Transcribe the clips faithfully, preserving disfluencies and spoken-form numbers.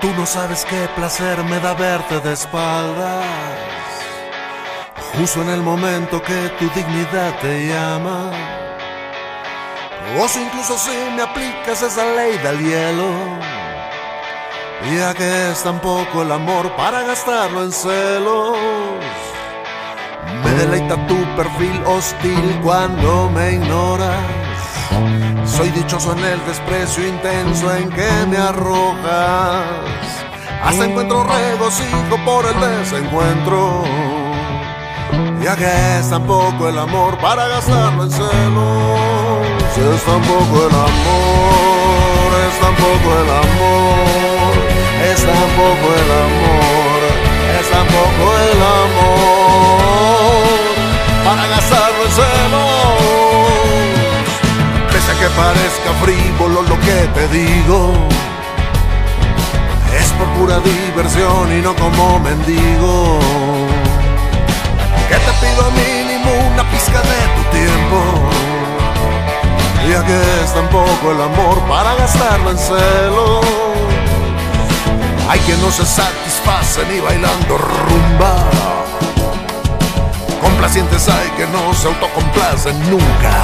Tú no sabes qué placer me da verte de espaldas, justo en el momento que tu dignidad te llama. O si incluso si me aplicas esa ley del hielo, ya que es tan poco el amor para gastarlo en celos. Me deleita tu perfil hostil cuando me ignoras. Soy dichoso en el desprecio intenso en que me arrojas. Hasta encuentro regocijo por el desencuentro, ya que es tan poco el amor para gastarlo en celos. Es tan poco el amor, es tan poco el amor, es tan poco el amor, es tan poco el amor para gastarlo en celos. Pese a que parezca frívolo lo que te digo, es por pura diversión y no como mendigo, que te pido mínimo una pizca de tu tiempo, ya que es tan poco el amor para gastarlo en celos. Hay quien no se satisface ni bailando rumba, complacientes hay que no se autocomplacen nunca.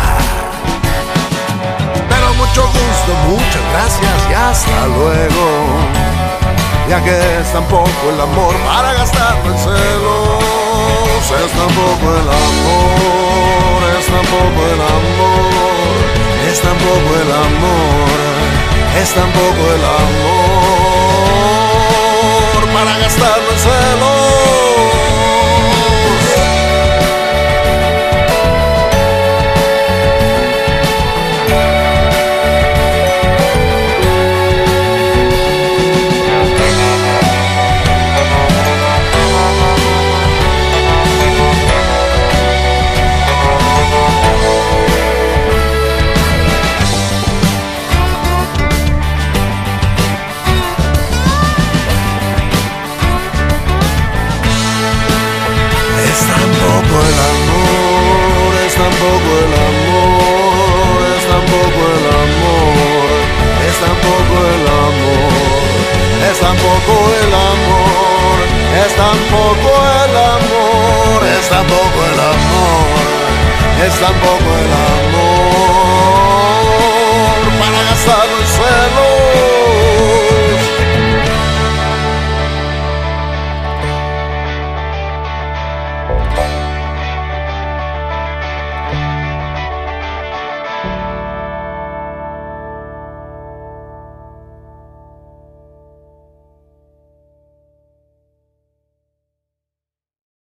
Pero mucho gusto, muchas gracias y hasta luego, ya que es tan poco el amor para gastarlo en celos. Es tan poco el amor, es tan poco el amor, es tan poco el amor, es tan poco el amor para gastarlo en celos. Tampoco el amor, es tampoco el amor, es tampoco el amor, es tampoco el amor, es tampoco el amor, es tampoco el amor, es tampoco el amor.